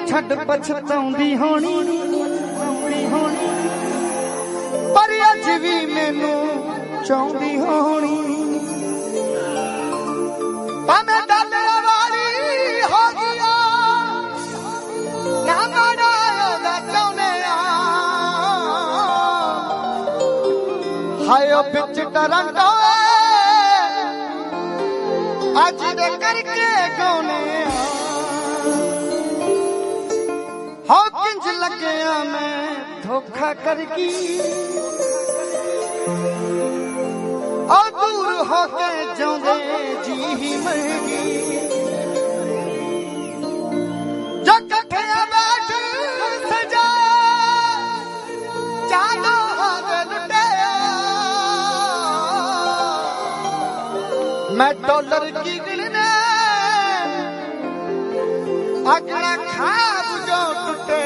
छड़ पछताउंदी होनी पर अज भी मैनू चाहुंदी होनी भावें गल वाली हो गया ना माड़ा ओदा चाहुंदे आ हाय ओ बिच टरंटो अज दे करके गौने हो किंज लग्या मैं धोखा करगी और दूर होके जाऊंदे जी ही मरगी जो कठे बैठ सजा चालो लुटे मैं डॉलर की गिनने अगला खाब जो टूटे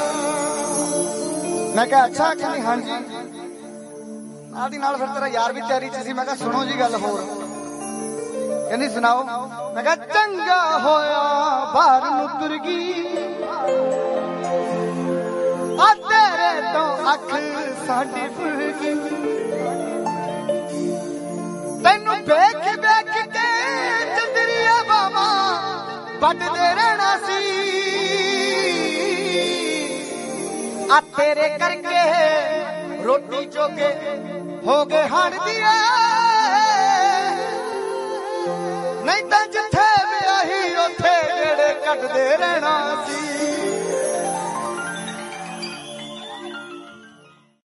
मैं क्या अच्छा कहनी हाँ जी नाल दी नाल फिर तेरा यार भी तैयारी च सी मैं कहा सुनो जी गल होर कहनी सुनाओ मैं कहा चंगा होया बाहर नुतर गई आ तेरे तो अख साडी फुर गई तैनू वेख वेख के चंदरिया बाबा बटदे रहना सी आ तेरे करके रोटी जोगे हो गए हड़ दिया